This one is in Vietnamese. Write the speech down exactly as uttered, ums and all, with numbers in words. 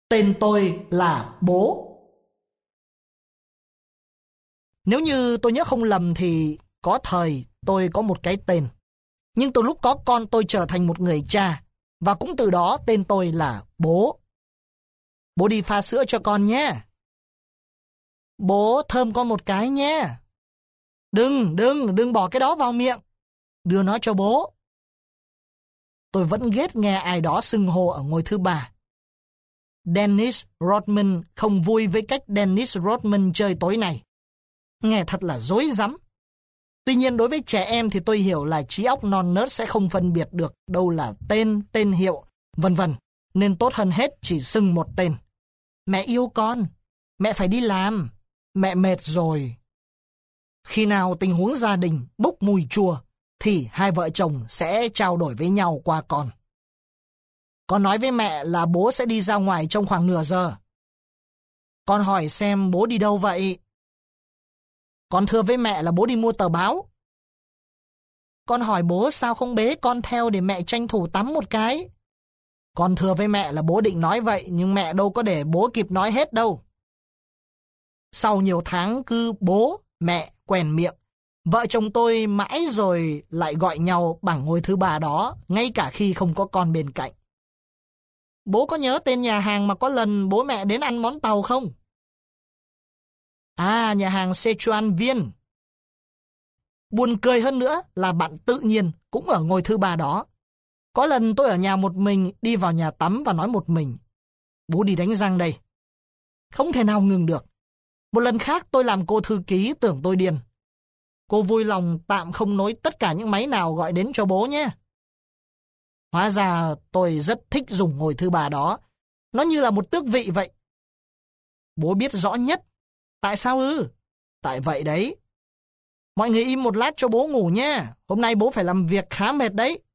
Tên tôi là Bố. Nếu như tôi nhớ không lầm thì có thời tôi có một cái tên. Nhưng từ lúc có con tôi trở thành một người cha, và cũng từ đó tên tôi là Bố. Bố đi pha sữa cho con nhé. Bố thơm con một cái nhé. Đừng, đừng, đừng bỏ cái đó vào miệng. Đưa nó cho bố. Tôi vẫn ghét nghe ai đó xưng hô ở ngôi thứ ba. Dennis Rodman không vui với cách Dennis Rodman chơi tối nay. Nghe thật là rối rắm. Tuy nhiên đối với trẻ em thì tôi hiểu là trí óc non nớt sẽ không phân biệt được đâu là tên, tên hiệu, vân vân. Nên tốt hơn hết chỉ xưng một tên. Mẹ yêu con. Mẹ phải đi làm. Mẹ mệt rồi. Khi nào tình huống gia đình bốc mùi chua thì hai vợ chồng sẽ trao đổi với nhau qua con. Con nói với mẹ là bố sẽ đi ra ngoài trong khoảng nửa giờ. Con hỏi xem bố đi đâu vậy? Con thưa với mẹ là bố đi mua tờ báo. Con hỏi bố sao không bế con theo để mẹ tranh thủ tắm một cái. Con thưa với mẹ là bố định nói vậy, nhưng mẹ đâu có để bố kịp nói hết đâu. Sau nhiều tháng cứ bố, mẹ quen miệng, vợ chồng tôi mãi rồi lại gọi nhau bằng ngôi thứ ba đó, ngay cả khi không có con bên cạnh. Bố có nhớ tên nhà hàng mà có lần bố mẹ đến ăn món tàu không? À, nhà hàng Sichuan Viên. Buồn cười hơn nữa là bạn tự nhiên cũng ở ngôi thứ ba đó. Có lần tôi ở nhà một mình, đi vào nhà tắm và nói một mình: bố đi đánh răng đây. Không thể nào ngừng được. Một lần khác tôi làm cô thư ký tưởng tôi điên. Cô vui lòng tạm không nối tất cả những máy nào gọi đến cho bố nhé. Hóa ra tôi rất thích dùng ngôi thứ ba đó. Nó như là một tước vị vậy. Bố biết rõ nhất. Tại sao ư? Tại vậy đấy. Mọi người im một lát cho bố ngủ nhé. Hôm nay bố phải làm việc khá mệt đấy.